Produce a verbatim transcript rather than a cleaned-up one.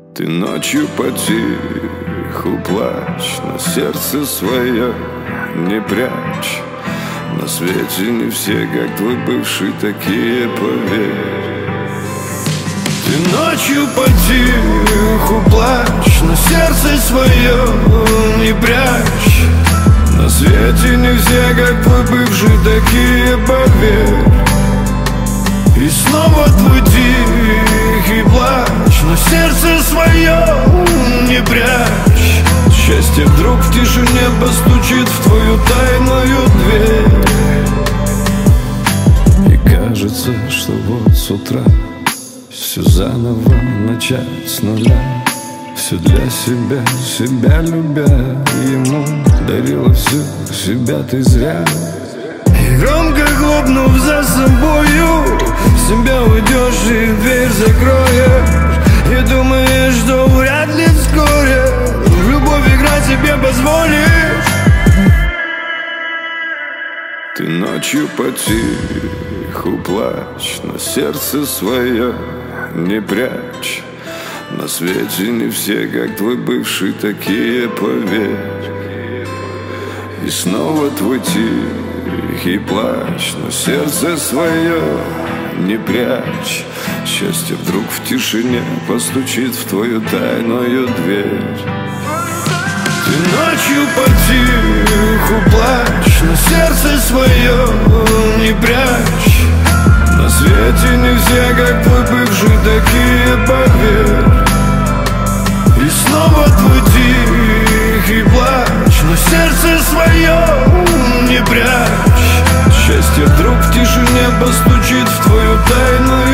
Ты ночью потиху плачь, но сердце свое не прячь. На свете не все, как твой бывший, такие, поверь. Ты ночью потиху плачь, но сердце свое не прячь. На свете не все, как твой бывший, такие, поверь. И снова твой тихий плач, но сердце свое не прячь. Счастье вдруг в тишине постучит в твою тайную дверь. И кажется, что вот с утра все заново начать с нуля. Все для себя, себя любя, ему дарила все, себя ты зря. И громко хлопнув за собою, себя уйдешь и дверь закроешь. И думаешь, что вряд ли вскоре в любовь играть себе позволишь. Ты ночью потиху плачь, но сердце свое не прячь. На свете не все, как твой бывший, такие, поверь. И снова твой тихий плач, но сердце свое не прячь. Счастье вдруг в тишине постучит в твою тайную дверь. Ты ночью потиху плачь, но сердце свое не прячь. На свете не все, как твой бывший, такие, поверь. И снова твой тихий плач, но сердце свое не прячь. Счастье вдруг в тишине постучит в твою тайную